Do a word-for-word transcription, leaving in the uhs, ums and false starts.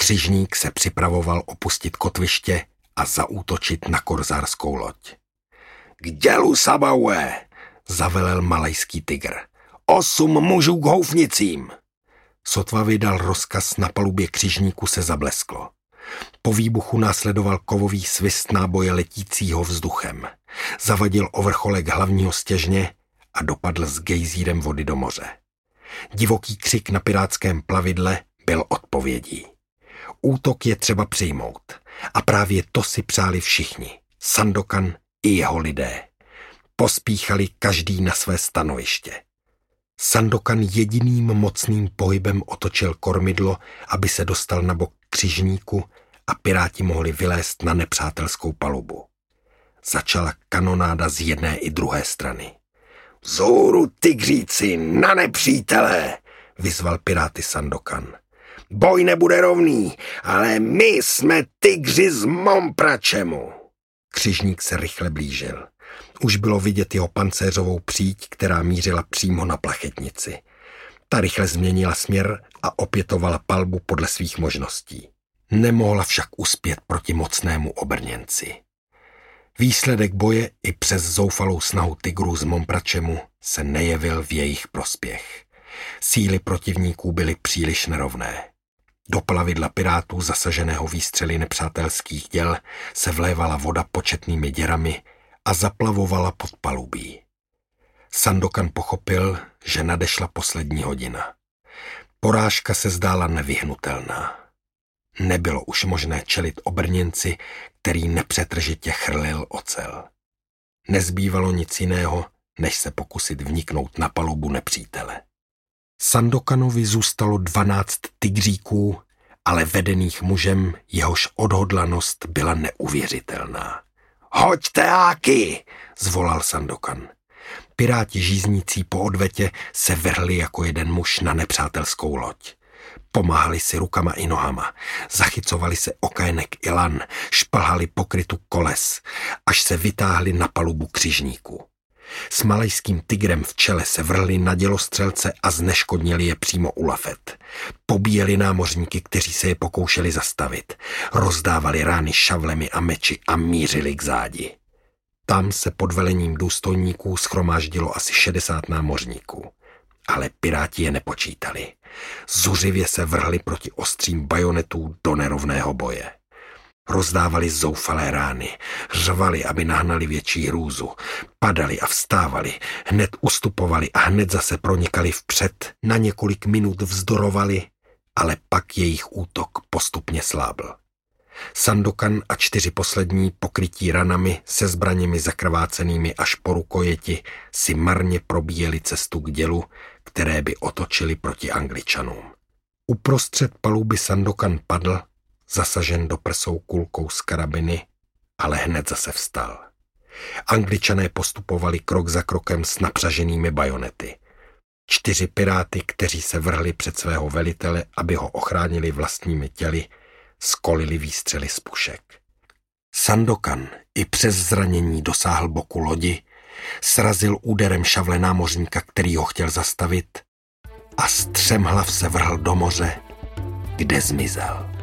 Křižník se připravoval opustit kotviště a zaútočit na korzárskou loď. K dělu, Sabaue, zavelel malajský tygr. Osm mužů k houfnicím. Sotva vydal rozkaz, na palubě křižníku se zablesklo. Po výbuchu následoval kovový svist náboje letícího vzduchem. Zavadil o vrcholek hlavního stěžně a dopadl s gejzírem vody do moře. Divoký křik na pirátském plavidle byl odpovědí. Útok je třeba přijmout. A právě to si přáli všichni. Sandokan i jeho lidé. Pospíchali každý na své stanoviště. Sandokan jediným mocným pohybem otočil kormidlo, aby se dostal na bok křižníku a piráti mohli vylézt na nepřátelskou palubu. Začala kanonáda z jedné i druhé strany. Vzhůru, tygříci, na nepřítele, vyzval piráty Sandokan. Boj nebude rovný, ale my jsme tygři z Mompračemu. Křižník se rychle blížil. Už bylo vidět jeho pancéřovou příď, která mířila přímo na plachetnici. Ta rychle změnila směr a opětovala palbu podle svých možností. Nemohla však uspět proti mocnému obrněnci. Výsledek boje i přes zoufalou snahu tygrů z Mompračemu se nejevil v jejich prospěch. Síly protivníků byly příliš nerovné. Do plavidla pirátů zasaženého výstřely nepřátelských děl se vlévala voda početnými děrami a zaplavovala podpalubí. Sandokan pochopil, že nadešla poslední hodina. Porážka se zdála nevyhnutelná. Nebylo už možné čelit obrněnci, který nepřetržitě chrlil ocel. Nezbývalo nic jiného, než se pokusit vniknout na palubu nepřítele. Sandokanovi zůstalo dvanáct tygříků, ale vedených mužem, jehož odhodlanost byla neuvěřitelná. Hoďte áky, zvolal Sandokan. Piráti žíznící po odvetě se vrhli jako jeden muž na nepřátelskou loď. Pomáhali si rukama i nohama, zachycovali se okajenek i lan, šplhali pokrytu koles, až se vytáhli na palubu křižníku. S malajským tygrem v čele se vrhli na dělostřelce a zneškodnili je přímo u lafet. Pobíjeli námořníky, kteří se je pokoušeli zastavit. Rozdávali rány šavlemi a meči a mířili k zádi. Tam se pod velením důstojníků shromáždilo asi šedesát námořníků. Ale piráti je nepočítali. Zuřivě se vrhli proti ostřím bajonetů do nerovného boje. Rozdávali zoufalé rány, řvali, aby nahnali větší hrůzu, padali a vstávali, hned ustupovali a hned zase pronikali vpřed, na několik minut vzdorovali, ale pak jejich útok postupně slábl. Sandokan a čtyři poslední, pokrytí ranami se zbraněmi zakrvácenými až po rukojeti, si marně probíjeli cestu k dělu, které by otočili proti Angličanům. Uprostřed paluby Sandokan padl, zasažen do prsou kulkou z karabiny, ale hned zase vstal. Angličané postupovali krok za krokem s napřaženými bajonety. Čtyři piráty, kteří se vrhli před svého velitele, aby ho ochránili vlastními těly, skolili výstřely z pušek. Sandokan i přes zranění dosáhl boku lodi, srazil úderem šavle námořníka, který ho chtěl zastavit, a střemhlav se vrhl do moře, kde zmizel.